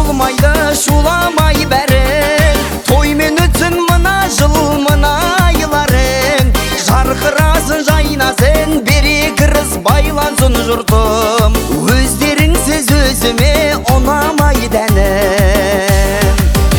болмайды шуламай бәрің, тоймен өтсін мына жыл мына айларың, жарқырасын жайнасын бере кіріс байлансын жұртым, өздеріңсіз өзіме ұнамай дәнім.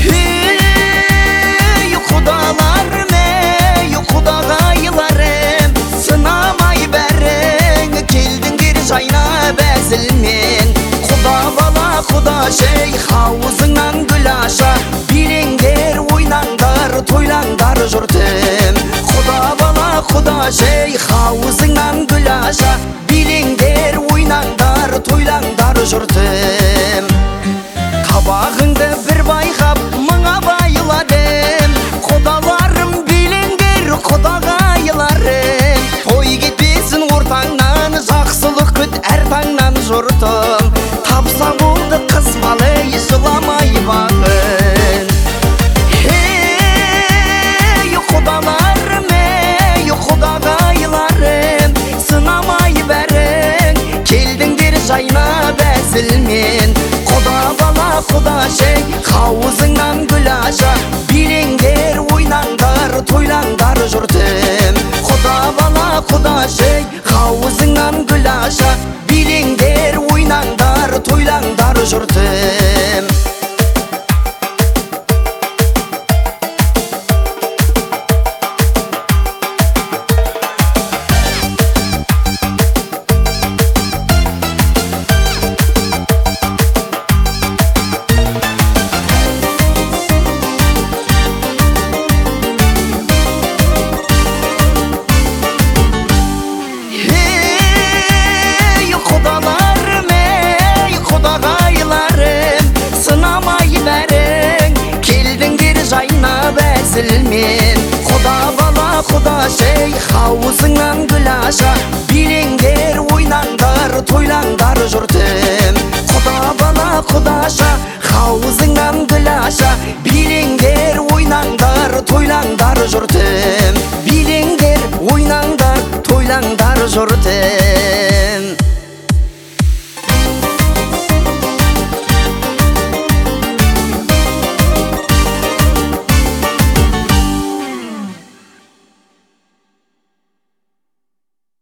Ей құдаларым, ей құдағайларым, сынамай бәрің, келдіңдер жайнап әзілмен. Құда бала құда шей хауызыңнан гүл аша, билеңдер ойнаңдар тойлаңдар жұртым. Құда бала құда шей хауызыңнан гүл аша, билеңдер ойнаңдар тойлаңдар жұртым. Қабағыңды бір байқап мыңа байладым, құдаларым билеңдер құдағайларым, той кетпесін ортаңнан, жақсылық күт әр таңнан жұртым. Тапса болды қыз балы жыламай бағын. Ей құдаларым, ей құдағайларым, сынамай бәрің, келдіңдер жайнап әзілмен. Құда бала құда шей хауызыңнан гүл аша, билеңдер ойнаңдар тойлаңдар жұртым. Құда бала құда шей хауызыңнан гүл аша, билеңдер ойнаңдар тойлаңдар жұртым. Құда бала құда шей хауызыңнан гүл аша, билеңдер ойнаңдар тойлаңдар жұртым. Құда бала құда ша хауызыңнан гүл аша, билеңдер ойнаңдар тойлаңдар жұртым. Билеңдер ойнаңдар тойлаңдар жұртым.